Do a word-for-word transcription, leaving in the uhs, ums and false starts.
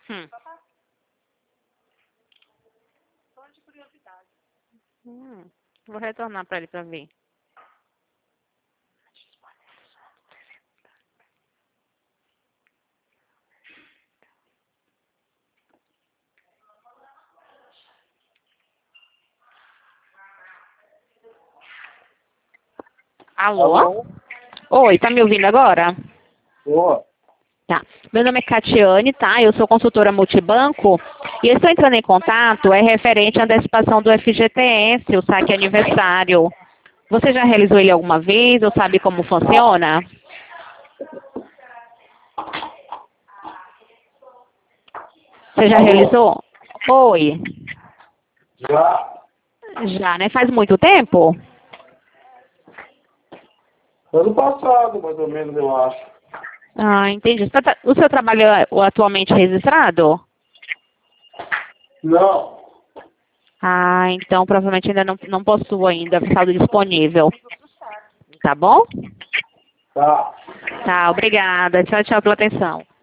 Hum. Só de curiosidade. Hum. Vou retornar para ele para ver. Alô? Alô? Oi, tá me ouvindo agora? Boa. Tá. Meu nome é Catiane, tá? Eu sou consultora multibanco e eu estou entrando em contato, é referente à antecipação do F G T S, o saque aniversário. Você já realizou ele alguma vez ou sabe como funciona? Você já Alô? realizou? Oi. Já. Já, né? Faz muito tempo? Ano passado, mais ou menos, eu acho. Ah, entendi. Você tá- O seu trabalho é atualmente registrado? Não. Ah, então provavelmente ainda não, não possuo ainda saldo disponível. Tá bom? Tá. Tá, obrigada. Tchau, tchau pela atenção.